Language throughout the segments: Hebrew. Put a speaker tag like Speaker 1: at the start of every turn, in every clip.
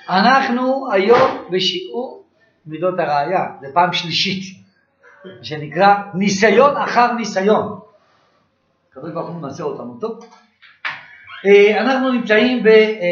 Speaker 1: אנחנו היום בשיעור מידות הראייה, זה פעם שלישית, שנקרא ניסיון אחר ניסיון. כדור כבר נעשה אותנו טוב. אנחנו נמצאים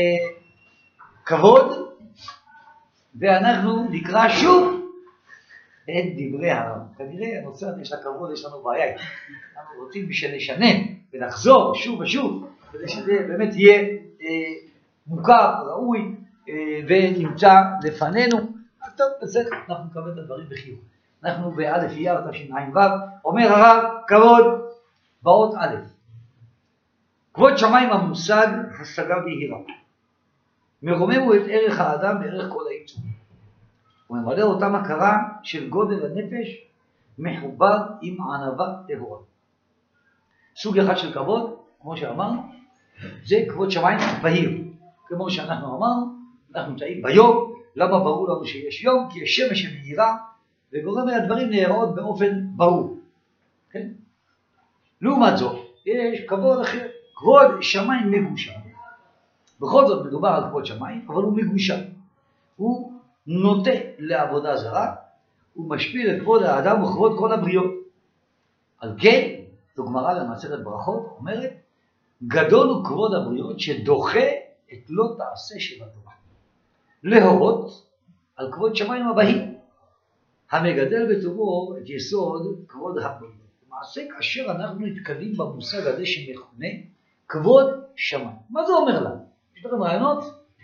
Speaker 1: בכבוד, ואנחנו נקרא שוב את דברי הרב. כנראה הנושא הזה של הכבוד יש לנו בעיה. אנחנו רוצים שנשנה ונחזור שוב ושוב, כדי שזה באמת יהיה מוכר, ראוי, ונמצא לפנינו. טוב, בסדר, אנחנו נקבל את הדברים בחיוב. אנחנו באלף אייר תשע"ו, אומר הרב, כבוד באות א', כבוד שמיים המושג השגה בהירה. מרוממו את ערך האדם וערך כל היצור. הוא ממלא אותם הכרה של גודל הנפש מחובר עם ענווה טהורה. סוג אחד של כבוד, כמו שאמרנו, זה כבוד שמיים בהיר. כמו שאנחנו אמרנו, אנחנו נמצאים ביום. למה ברור לנו שיש יום? כי יש שמש שמאירה וגורם לדברים להיראות באופן ברור. כן? לעומת זאת, יש כבוד אחר, כבוד שמיים מגושם. בכל זאת מדובר על כבוד שמיים, אבל הוא מגושם. הוא נוטה לעבודה זרה, הוא משפיל את כבוד האדם וכבוד כל הבריות. על כן, זו גמרא למסכת ברכות, אומרת, גדול הוא כבוד הבריות שדוחה את לא תעשה שבתורה. להורות על כבוד שמיים הבהיר, המגדל בטובו את יסוד כבוד הבריות. למעשה, כאשר אנחנו נתקלים במושג הזה שמכונה כבוד שמיים. מה זה אומר לנו? יש לכם רעיונות?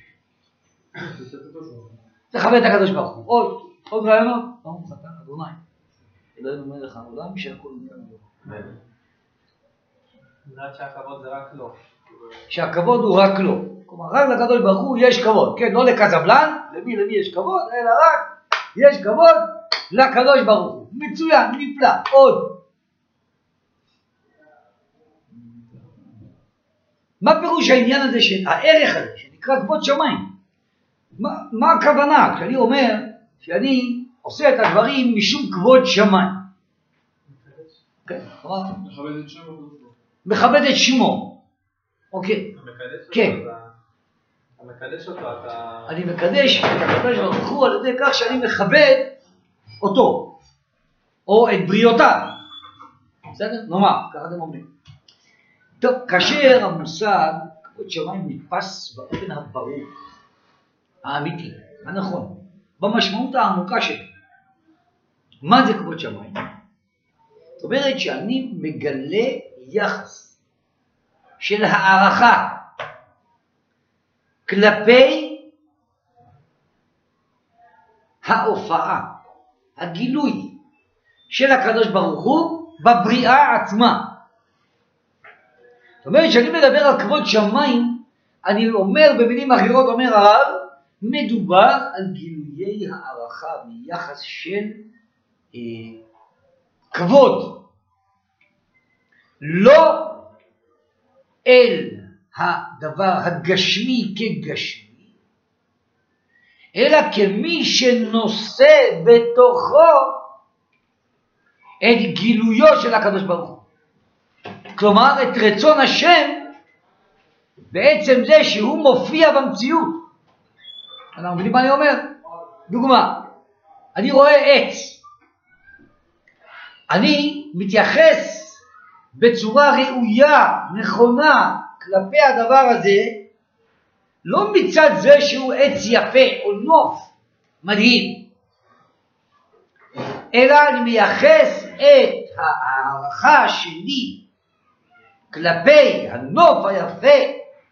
Speaker 1: תכבד את הקדוש ברוך הוא. עוד רעיונות? ברוך אתה אדוני. אלוהינו מלך העולם שהכל נהיה לו.
Speaker 2: לדעת שהכבוד זה רק לו.
Speaker 1: שהכבוד הוא רק לו. כלומר, רק לקדוש ברוך הוא יש כבוד. כן, לא לקזבלן, למי יש כבוד, אלא רק יש כבוד לקדוש ברוך הוא. מצוין, נפלא. עוד. מה פירוש העניין הזה, הערך הזה, שנקרא כבוד שמיים? מה הכוונה? כשאני אומר שאני עושה את הדברים משום כבוד שמיים. כן,
Speaker 2: מכבד את שמו.
Speaker 1: מכבד את שמו. אוקיי. כן.
Speaker 2: אתה מקדש אותו, אתה...
Speaker 1: אני מקדש את הקדוש ברוך הוא על ידי כך שאני מכבד אותו, או את בריאותיו. בסדר? נאמר, ככה אתם אומרים. טוב, כאשר המושג כבוד שמיים נתפס באופן הברור, האמיתי, הנכון, במשמעות העמוקה שלו, מה זה כבוד שמיים? זאת אומרת שאני מגלה יחס של הערכה כלפי ההופעה, הגילוי של הקדוש ברוך הוא בבריאה עצמה. זאת אומרת, כשאני מדבר על כבוד שמיים, אני אומר במילים אחרות, אומר הרב, מדובר על גילויי הערכה מיחס של כבוד. לא אל הדבר הגשמי כגשמי, אלא כמי שנושא בתוכו את גילויו של הקדוש ברוך הוא. כלומר, את רצון השם בעצם זה שהוא מופיע במציאות. אנחנו מבינים מה אני אומר? דוגמה, אני רואה עץ. אני מתייחס בצורה ראויה, נכונה, כלפי הדבר הזה, לא מצד זה שהוא עץ יפה או נוף מדהים, אלא אני מייחס את הערכה שלי כלפי הנוף היפה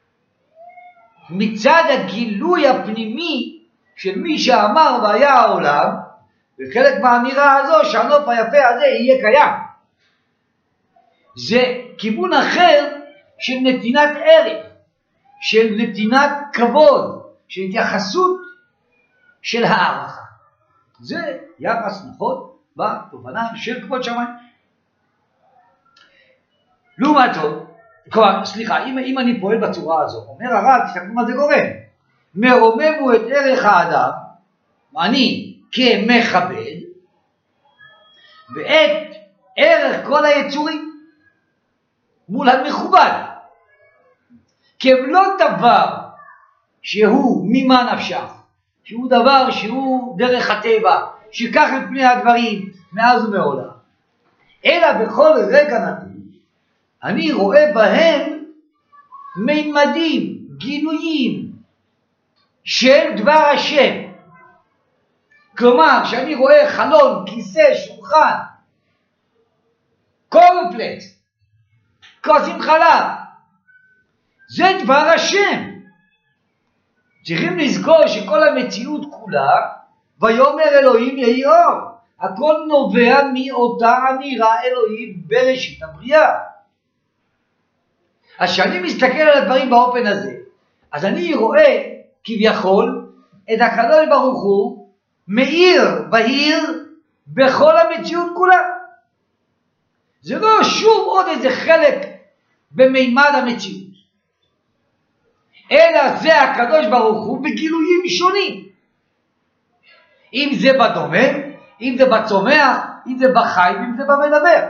Speaker 1: מצד הגילוי הפנימי של מי שאמר והיה העולם, וחלק מהאמירה הזו שהנוף היפה הזה יהיה קיים. זה כיוון אחר של נתינת ערך, של נתינת כבוד, של התייחסות של הערכה. זה יחס נכון בתובנה של כבוד שמיים. לעומת זאת, סליחה, אם אני פועל בצורה הזו, אומר הרב, תסתכלו מה זה גורם. מרוממו את ערך האדם, אני כמכבד, ואת ערך כל היצורים מול המכובד. כי הם לא דבר שהוא ממה נפשך, שהוא דבר שהוא דרך הטבע, שיקח את פני הדברים מאז ומעולם. אלא בכל רגע נתון, אני רואה בהם מימדים, גילויים של דבר השם. כלומר, כשאני רואה חלון, כיסא, שולחן, קורנפלקס, כוסית חלב, זה דבר השם. צריכים לזכור שכל המציאות כולה, ויאמר אלוהים יהי אור. הכל נובע מאותה אמירה אלוהית בראשית הבריאה. אז כשאני מסתכל על הדברים באופן הזה, אז אני רואה כביכול את הקדוש ברוך הוא מאיר בהיר בכל המציאות כולה. זה לא שוב עוד איזה חלק במימד המציאות, אלא זה הקדוש ברוך הוא בגילויים שונים. אם זה בדומם, אם זה בצומח, אם זה בחי, אם זה במדבר.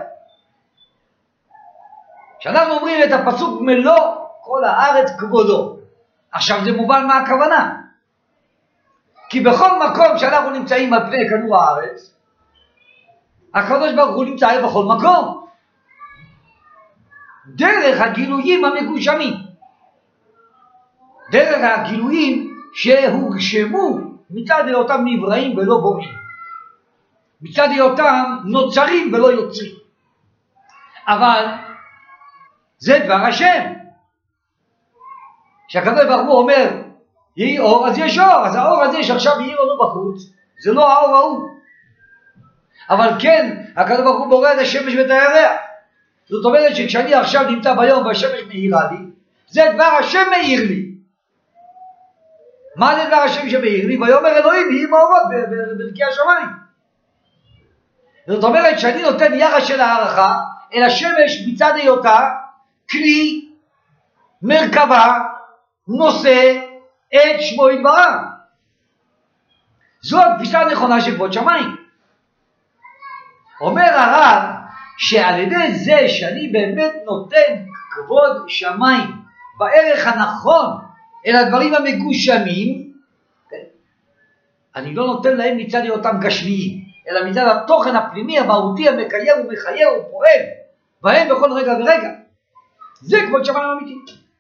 Speaker 1: כשאנחנו אומרים את הפסוק מלוא כל הארץ כבודו, עכשיו זה מובן מה הכוונה. כי בכל מקום שאנחנו נמצאים על פני כדור הארץ, הקדוש ברוך הוא נמצא בכל מקום. דרך הגילויים המגושמים. דרך הגילויים שהוגשמו מצד היותם נבראים ולא בוראים. מצד היותם נוצרים ולא יוצרים. אבל זה דבר השם. כשהקדוש ברוך הוא אומר יהי אור, אז יש אור. אז האור הזה שעכשיו יהי לנו בחוץ, זה לא האור ההוא. אבל כן, הקדוש ברוך הוא בורא את השמש ואת הירח. זאת אומרת שכשאני עכשיו נמצא ביום והשמש מאירה לי, זה דבר השם מאיר לי. מה זה דבר השם שמאיר לי? ויאמר אלוהים יהי מאורות ברכי השמיים. זאת אומרת שאני נותן יחס של הערכה אל השמש מצד היותה כלי, מרכבה, נושא את שמו יתברך. זו התפיסה הנכונה של כבוד שמיים. אומר הרב שעל ידי זה שאני באמת נותן כבוד שמיים בערך הנכון אל הדברים המגושמים, אני לא נותן להם מצד היותם גשמיים, אלא מצד התוכן הפנימי המהותי המקיים ומחיה ופועל בהם בכל רגע ורגע. זה כבוד שמיים אמיתי.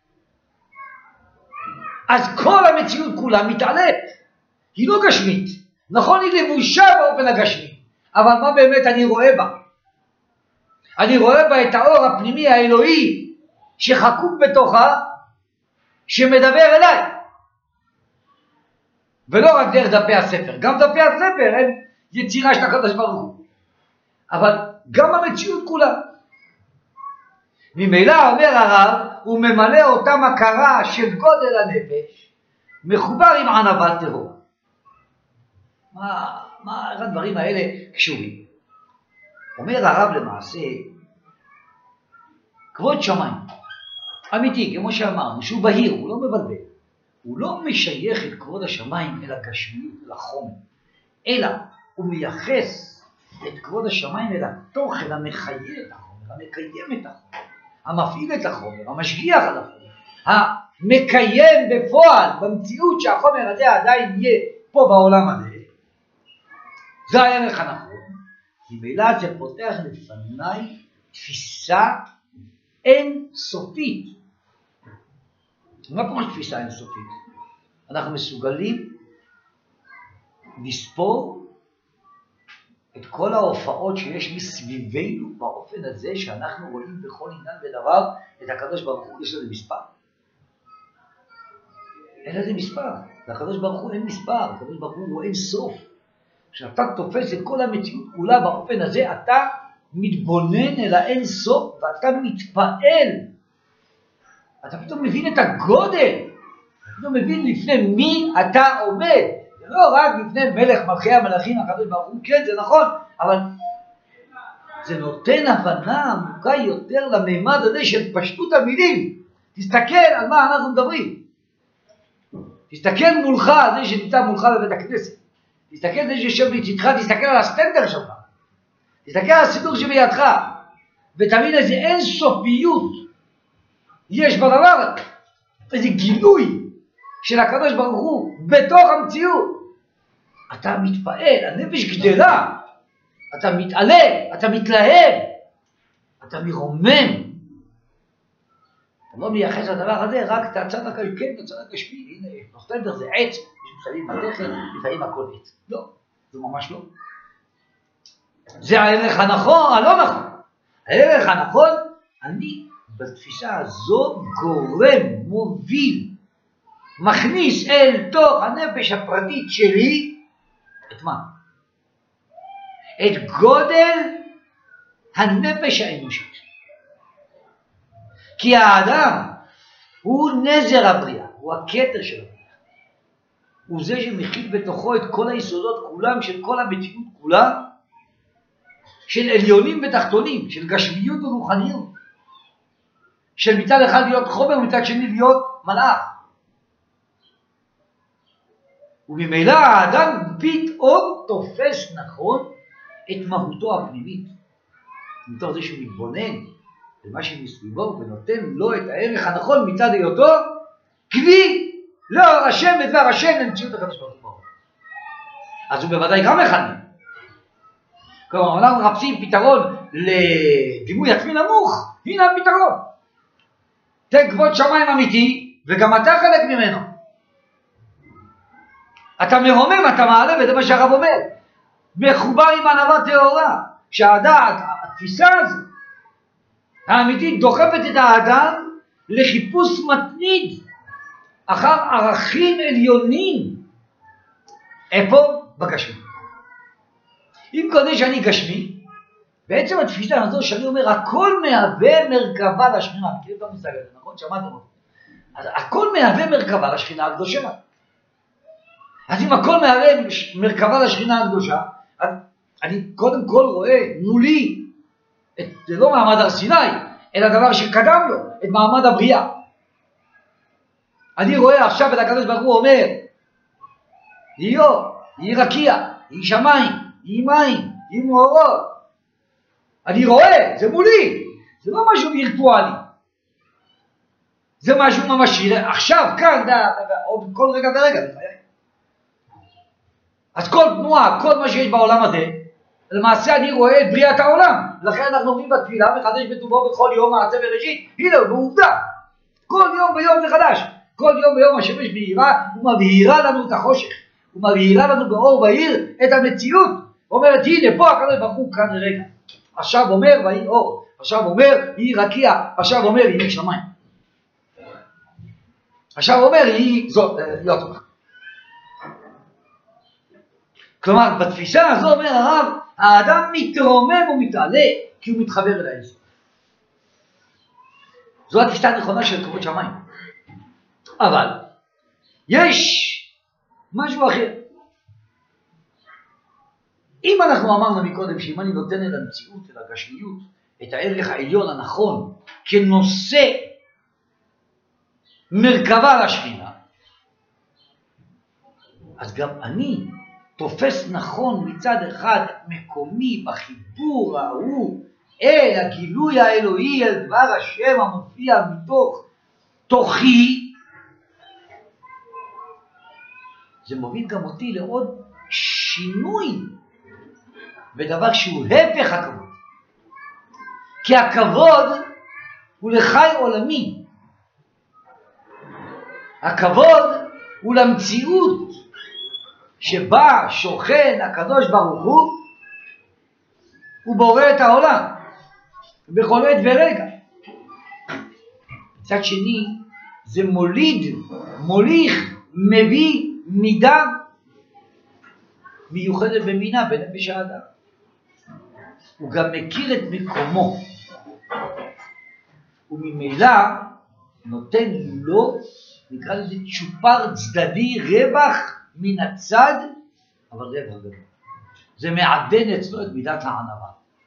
Speaker 1: אז כל המציאות כולה מתעלית, היא לא גשמית. נכון, היא לבושה באופן הגשמי, אבל מה באמת אני רואה בה? אני רואה בה את האור הפנימי האלוהי שחקוק בתוכה, שמדבר אליי. ולא רק דרך דפי הספר, גם דפי הספר הם יצירה של הקדוש ברוך הוא. אבל גם המציאות כולה. ממילא אומר הרב, הוא ממלא אותה מכרה של גודל הנפש, מחובר עם ענבת טרור. מה הדברים האלה קשורים? אומר הרב למעשה, כבוד שמיים, אמיתי, כמו שאמרנו, שהוא בהיר, הוא לא מבלבל. הוא לא משייך את כבוד השמיים אל הגשמיות, אל החומר, אלא הוא מייחס את כבוד השמיים אל התוכן המחיה את החומר, המקיים את החומר, המפעיל את החומר, המשגיח על החומר, המקיים בפועל במציאות שהחומר הזה עדיין יהיה פה בעולם הזה. זה הערך הנכון. ממילא זה פותח לפניי תפיסה אין סופית. מה פירוש תפיסה אין סופית? אנחנו מסוגלים לספור את כל ההופעות שיש מסביבנו באופן הזה שאנחנו רואים בכל עניין ודבר את הקדוש ברוך הוא. יש לזה מספר? אין לזה מספר. לקדוש ברוך הוא אין מספר. הקדוש ברוך הוא אין סוף. כשאתה תופס את כל המציאות כולה באופן הזה, אתה מתבונן אל האין סוף ואתה מתפעל. אתה פתאום מבין את הגודל. אתה פתאום מבין לפני מי אתה עומד. זה לא רק לפני מלך מלכי המלכים הקדוש ברוך הוא, כן זה נכון, אבל זה נותן הבנה עמוקה יותר לממד הזה של פשטות המילים. תסתכל על מה אנחנו מדברים. תסתכל מולך, זה שנמצא מולך בבית הכנסת. תסתכל על זה שיושב לצדך, תסתכל על הסטנדר שלך. תסתכל על הסידור שבידך. ותבין איזה אין סופיות יש בדבר הזה. איזה גילוי של הקדוש ברוך הוא בתוך המציאות. אתה מתפעל, הנפש גדלה, אתה מתעלה, אתה מתלהב, אתה מרומם. אתה לא מייחס לדבר הזה, רק את הצד הקלקל, את הצד הגשמי. הנה, נוסטנדר זה עץ, שמשלים בתכן, לפעמים הכל עץ. לא, זה ממש לא. זה הערך הנכון, הלא נכון. הערך הנכון, אני בתפיסה הזו גורם, מוביל, מכניס אל תוך הנפש הפרטית שלי, את מה? את גודל הנפש האנושית. כי האדם הוא נזר הבריאה, הוא הכתר של הבריאה. הוא זה שמכיל בתוכו את כל היסודות כולם, של כל המציאות כולה, של עליונים ותחתונים, של גשמיות ורוחניות, של מצד אחד להיות חומר ומצד שני להיות מלאך. וממילא האדם פתאום תופס נכון את מהותו הפנימית, מתוך זה שהוא מתבונן למה שמסביבו ונותן לו את הערך הנכון מצד היותו כלי לאור השם ודבר השם למציאות הקדוש ברוך הוא. אז הוא בוודאי גם אחד מהם. כלומר, אנחנו מחפשים פתרון לדימוי עצמי נמוך, הנה הפתרון. תן כבוד שמיים אמיתי, וגם אתה חלק ממנו. אתה מרומם, אתה מעלה, וזה מה שהרב אומר. מחובר עם ענווה טהורה, שהדעת, התפיסה הזו, האמיתית דוחפת את האדם לחיפוש מתמיד אחר ערכים עליונים. איפה? בגשמי. אם קודם שאני גשמי, בעצם התפיסה הזו שאני אומר, הכל מהווה מרכבה לשכינה. מכירים את המושג הזה, נכון? שמעתם אותו. אז הכל מהווה מרכבה לשכינה הקדושה. אז אם הכל מהווה מרכבה לשכינה הקדושה, אז אני קודם כל רואה מולי, זה לא מעמד הר סיני, אלא דבר שקדם לו, את מעמד הבריאה. אני רואה עכשיו את הקדוש ברוך הוא אומר, יהי רקיע, יהי שמיים, יהי מים, יהי מאורות. אני רואה, זה מולי, זה לא משהו וירטואלי. זה משהו ממשי, עכשיו, כאן, עוד כל רגע ורגע. אז כל תנועה, כל מה שיש בעולם הזה, למעשה אני רואה את בריאת העולם. לכן אנחנו אומרים בתפילה, מחדש בטובו בכל יום מעשה בראשית. הנה, הוא עובדה. כל יום ביום זה חדש. כל יום ביום השמש בהירה, הוא מבהירה לנו את החושך. הוא מבהירה לנו באור בהיר את המציאות. אומרת, הנה, פה הקדוש ברוך הוא כאן לרגע. עכשיו אומר, ויהי אור. עכשיו אומר, יהי רקיע. עכשיו אומר, יהי שמיים. עכשיו אומר, יהי זאת, יוטו. כלומר, בתפיסה הזו אומר הרב, האדם מתרומם ומתעלה, כי הוא מתחבר אל היסוד. זו התפיסה הנכונה של כבוד שמיים. אבל, יש משהו אחר. אם אנחנו אמרנו מקודם, שאם אני נותן אל המציאות, אל הגשמיות, את הערך העליון הנכון, כנושא מרכבה לשכינה, אז גם אני תופס נכון מצד אחד מקומי בחיבור ההוא אל הגילוי האלוהי, אל דבר השם המופיע מתוך תוכי. זה מוביל גם אותי לעוד שינוי בדבר שהוא הפך הכבוד. כי הכבוד הוא לחי עולמי. הכבוד הוא למציאות שבה שוכן הקדוש ברוך הוא בורא את העולם בכל עת ורגע. מצד שני זה מוליד, מוליך, מביא מידה מיוחדת במינה בנפש האדם. הוא גם מכיר את מקומו, וממילא נותן לו, נקרא לזה צ'ופר צדדי, רווח מן הצד, אבל רווח גדול. זה מעדן אצלו את מידת הענווה.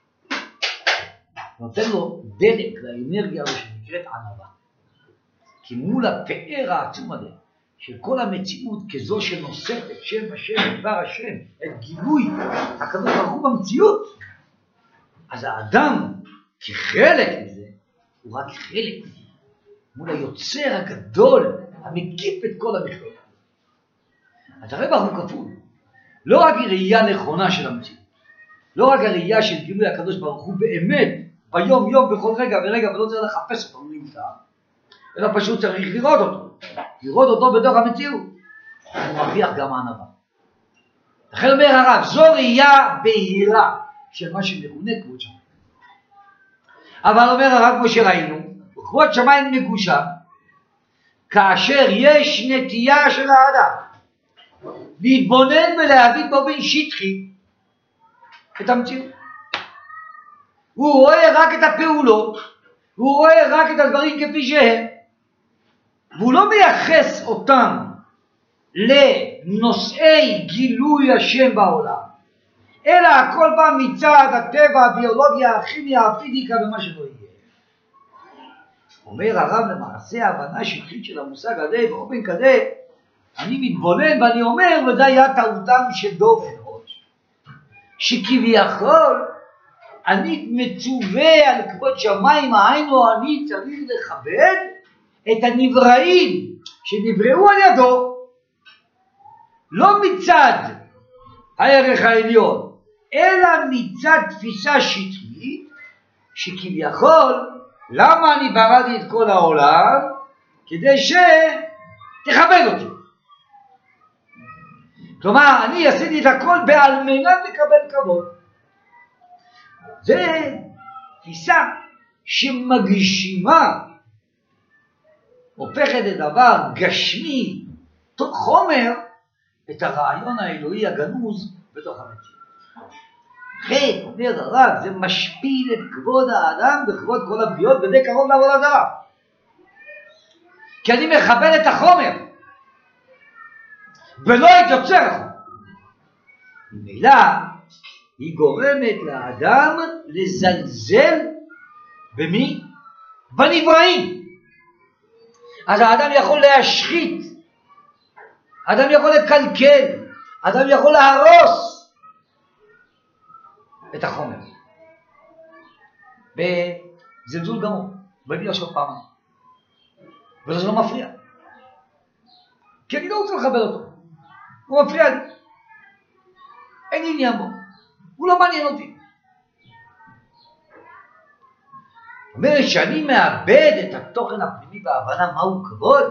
Speaker 1: נותן לו דלק לאנרגיה הזו שנקראת ענווה. כי מול הפאר העצום הזה, של כל המציאות כזו שנושאת את שם השם, דבר השם, את גילוי הקדוש ברוך הוא במציאות, אז האדם כחלק מזה, הוא רק חלק מול היוצר הגדול, המקיף את כל המכלול. אז הרווח הוא כפול. לא רק ראייה נכונה של המציאות, לא רק הראייה של גילוי הקדוש ברוך הוא באמת, ביום יום, בכל רגע ורגע, ולא צריך לחפש אותו, הוא נמצא, אלא פשוט צריך לראות אותו בתוך המציאות. הוא מרוויח גם הענווה. לכן אומר הרב, זו ראייה בהירה של מה שמכונה כבוד שמיים. אבל אומר הרב, כמו שראינו, כבוד שמיים מגושם, כאשר יש נטייה של האדם להתבונן ולהבין באופן שטחי את המציאות. הוא רואה רק את הפעולות, הוא רואה רק את הדברים כפי שהם, והוא לא מייחס אותם לנושאי גילוי השם בעולם, אלא הכל בא מצד הטבע, הביולוגיה, הכימיה, הפיזיקה ומה שלא יהיה. אומר הרב, למעשה ההבנה שטחית של המושג הזה באופן כזה, אני מתבונן ואני אומר, וזה היה טעותם של דור אנוש, שכביכול אני מצווה על כבוד שמיים, היינו אני צריך לכבד את הנבראים שנבראו על ידו, לא מצד הערך העליון, אלא מצד תפיסה שטחית, שכביכול למה אני בראתי את כל העולם? כדי שתכבד אותי. כלומר, אני עשיתי את הכל בעל מנת לקבל כבוד. זה תפיסה שמגשימה, הופכת לדבר גשמי, תוך חומר, את הרעיון האלוהי הגנוז בתוך המציאות. כן, אומר הרב, זה משפיל את כבוד האדם וכבוד כל הבריות, וזה קרוב לעבודה זרה. כי אני מכבד את החומר, ולא את יוצר החומר. ממילא, היא גורמת לאדם לזלזל במי? בנבראים. אז האדם יכול להשחית, האדם יכול לקלקל, האדם יכול להרוס את החומר. בזלזול גמור, בלי לשאול פעם. וזה לא מפריע. כי אני לא רוצה לכבד אותו. הוא מפריע לי. אין לי עניין בו. הוא לא מעניין אותי. אומרת שאני מאבד את התוכן הפנימי בהבנה מהו כבוד,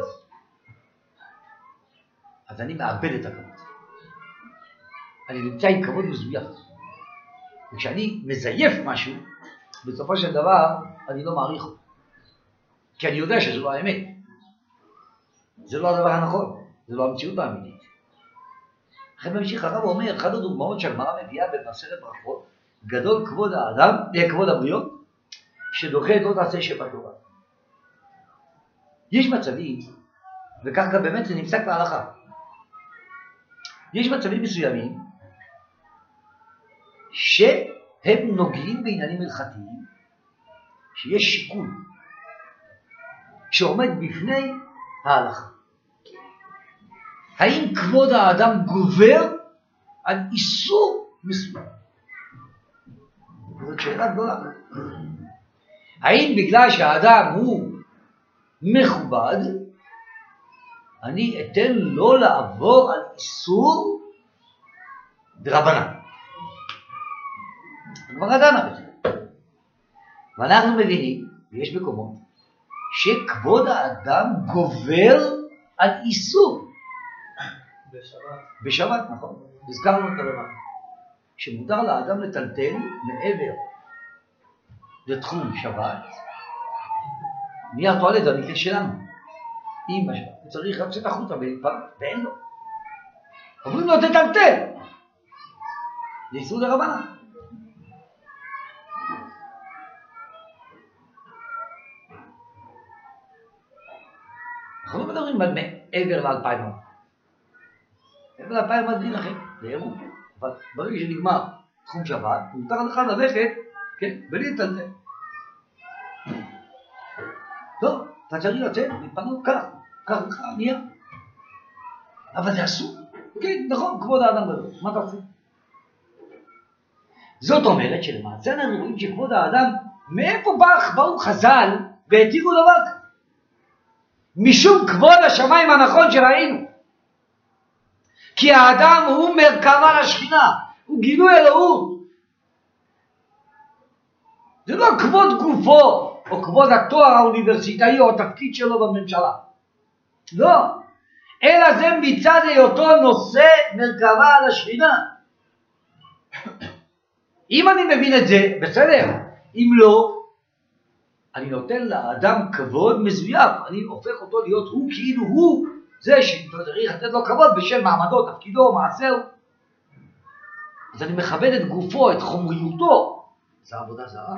Speaker 1: אז אני מאבד את הכבוד. אני נמצא עם כבוד מזויף. וכשאני מזייף משהו, בסופו של דבר אני לא מעריך אותו. כי אני יודע שזה לא האמת. זה לא הדבר הנכון. זה לא המציאות האמיתית. אחרי ממשיך הרב אומר, אחד הדוגמאות שהגמרא מביאה במסכת ברכות, גדול כבוד האדם, כבוד הבריות, שדוחה את לא תעשה שבתורה. יש מצבים, וכך גם באמת זה נפסק בהלכה. יש מצבים מסוימים, שהם נוגעים בעניינים הלכתיים, שיש שיקול שעומד בפני ההלכה. האם כבוד האדם גובר על איסור מסוים? זאת שאלה גדולה. האם בגלל שהאדם הוא מכובד, אני אתן לו לעבור על איסור דרבנן? כבר דנה בזה. ואנחנו מבינים, ויש מקומות, שכבוד האדם גובר על איסור. בשבת, נכון. הזכרנו את הדבר. שמותר לאדם לטלטל מעבר לתחום שבת, מהטואלט המקרה שלנו. אם בשבת, הוא צריך רק לצאת החוצה ולהתפלל, ואין לו. אומרים לו תטלטל. זה איסור דרבנן. אנחנו לא מדברים על מעבר ל-2000. מעבר ל-2000 דין אחר, זה עירוב. אבל ברגע שנגמר תחום שבת, מותר לך ללכת, כן, בלי לטלטל. לא, אתה צריך לצאת, להתפנות כך לך נהיה. אבל זה אסור. כן, נכון, כבוד האדם גדול, מה אתה עושה? זאת אומרת שלמעשה אנחנו רואים שכבוד האדם, מאיפה באו חז"ל והתירו דבר כזה? משום כבוד השמיים הנכון שראינו. כי האדם הוא מרכבה לשכינה, הוא גילוי אלוהות. זה לא כבוד גופו, או כבוד התואר האוניברסיטאי, או התפקיד שלו בממשלה. לא. אלא זה מצד היותו נושא מרכבה על השכינה. אם אני מבין את זה, בסדר. אם לא, אני נותן לאדם כבוד מזויף. אני הופך אותו להיות הוא כאילו הוא. זה שצריך לתת לו כבוד בשל מעמדו, תפקידו, מעשהו. אז אני מכבד את גופו, את חומריותו. זה עבודה זרה.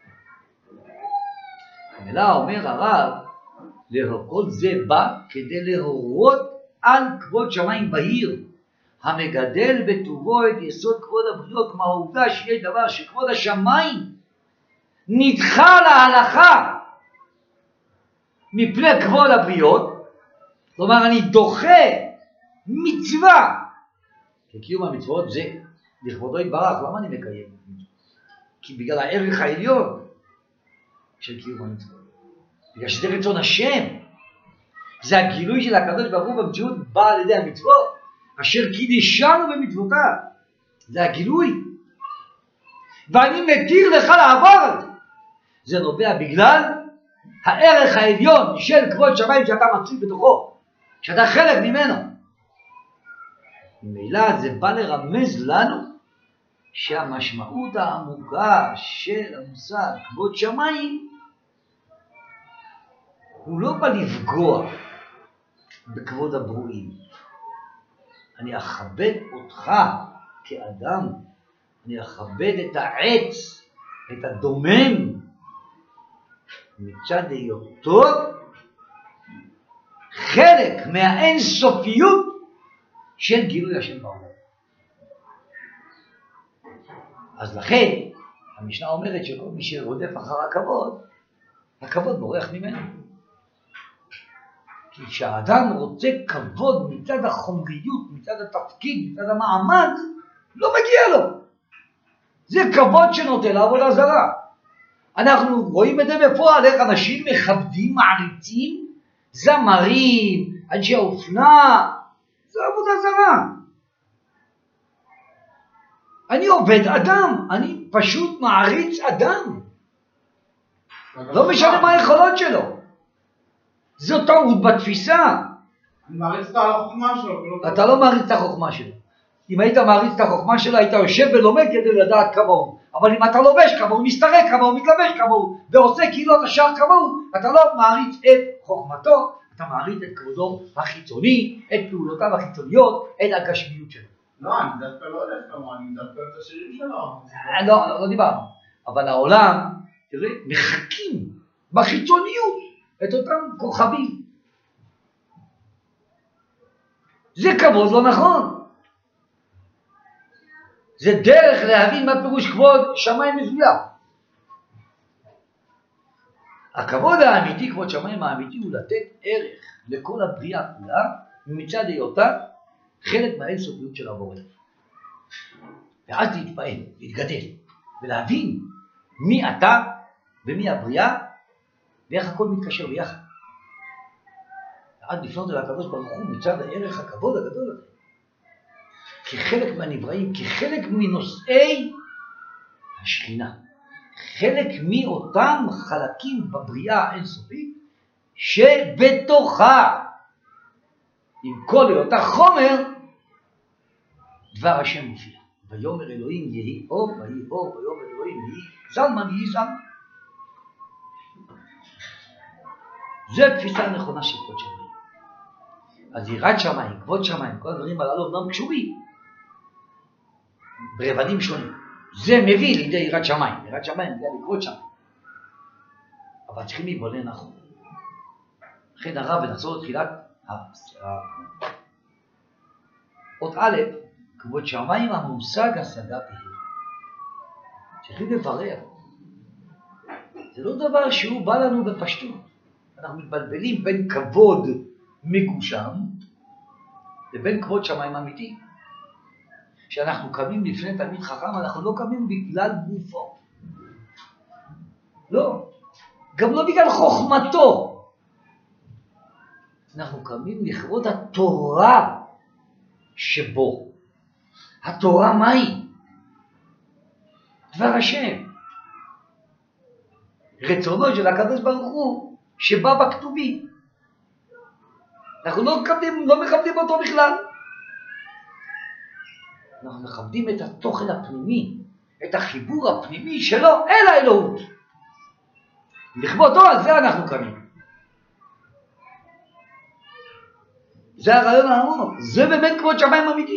Speaker 1: המילה אומר הרב, כל זה בא כדי להורות על כבוד שמיים בהיר, המגדל בטובו את יסוד כבוד הבריות, כמו העובדה שיהיה דבר שכבוד השמיים נדחה להלכה מפני כבוד הבריות. כלומר, אני דוחה מצווה, שקיום המצוות זה לכבודו יתברך. למה אני מקיים? כי בגלל הערך העליון של קיום המצוות, בגלל שזה רצון השם, זה הגילוי של הקדוש ברוך הוא במציאות, בא על ידי המצוות, אשר קידשנו במצוותיו. זה הגילוי, ואני מתיר לך לעבור על זה. זה נובע בגלל הערך העליון של כבוד שמיים שאתה מצוי בתוכו, שאתה חלק ממנו. ממילא זה בא לרמז לנו שהמשמעות העמוקה של המושג כבוד שמיים הוא לא בא לפגוע בכבוד הברואים. אני אכבד אותך כאדם, אני אכבד את העץ, את הדומם, מצד היותו חלק מהאינסופיות של גילוי השם בעולם. אז לכן המשנה אומרת שכל מי שרודף אחר הכבוד, הכבוד בורח ממנו. כי כשהאדם רוצה כבוד מצד החומריות, מצד התפקיד, מצד המעמד, לא מגיע לו. זה כבוד שנותן לעבודה זרה. אנחנו רואים את זה בפועל, איך אנשים מכבדים, מעריצים, זמרים, אנשי אופנה, זה עבודה זרה. אני עובד אדם, אני פשוט מעריץ אדם. לא משנה מה היכולות שלו. זו טעות בתפיסה.
Speaker 2: אני מעריץ את החוכמה שלו.
Speaker 1: אתה לא מעריץ את החוכמה שלו. אם היית מעריץ את החוכמה שלו, היית יושב ולומד כדי לדעת כמוהו. אבל אם אתה לובש כמוהו, מסתרק כמוהו, מתלבש כמוהו, ועושה כאילו אתה שר כמוהו, אתה לא מעריץ את חוכמתו, אתה מעריץ את כבודו החיצוני, את פעולותיו החיצוניות, את הגשמיות שלו.
Speaker 2: לא, אני דווקא לא יודע כמוהו, אני דווקא את השירים שלו.
Speaker 1: לא דיברנו. אבל העולם, תראה, מחכים בחיצוניות את אותם כוכבים. זה כבוד לא נכון. זה דרך להבין מה פירוש כבוד שמיים מזויף. הכבוד האמיתי, כבוד שמיים האמיתי, הוא לתת ערך לכל הבריאה כולה, מצד היותה חלק מהאינסופיות של הבורא. ואז להתפעל, להתגדל, ולהבין מי אתה ומי הבריאה, ואיך הכל מתקשר ביחד. ועד לפנות אל הקדוש ברוך הוא מצד הערך הכבוד הגדול הזה. כחלק מהנבראים, כחלק מנושאי השכינה. חלק מאותם חלקים בבריאה האינסופית, שבתוכה, עם כל היותה חומר, דבר השם מופיע. ויאמר אלוהים יהי אור, ויהי אור, ויאמר אלוהים יהי זלמן, יהי זלמן. זו התפיסה הנכונה של כבוד שמיים. אז יראת שמיים, כבוד שמיים, כל הדברים הללו אומנם קשורים ברבדים שונים. זה מביא לידי יראת שמיים. יראת שמיים מגיע לכבוד שמיים. אבל צריכים להתבונן נכון. לכן הרב, ונחזור לתחילת אות א', כבוד שמיים המושג השגה בהיר. צריכים לברר. זה לא דבר שהוא בא לנו בפשטות. אנחנו מתבלבלים בין כבוד מגושם לבין כבוד שמיים אמיתי. כשאנחנו קמים לפני תלמיד חכם, אנחנו לא קמים בגלל גופו. לא. גם לא בגלל חוכמתו. אנחנו קמים לכבוד התורה שבו התורה מהי? דבר השם. רצונו של הקדוש ברוך הוא שבא בכתובים. אנחנו לא מכבדים אותו בכלל. אנחנו מכבדים את התוכן הפנימי, את החיבור הפנימי שלו אל האלוהות. לכבודו על זה אנחנו קמים. זה הרעיון העמוק, זה באמת כבוד שמיים אמיתי.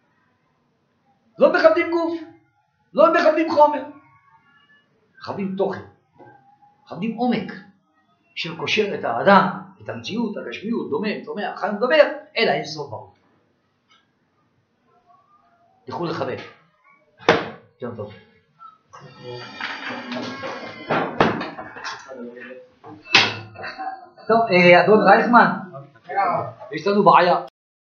Speaker 1: לא מכבדים גוף, לא מכבדים חומר. מכבדים תוכן, מכבדים עומק, של קושר את האדם, את המציאות, הגשמיות, דומה, צומח, חי ומדבר, אלא אין סוף ברור. תלכו לכבד. יום טוב. טוב, אדון רייכמן, יש לנו בעיה.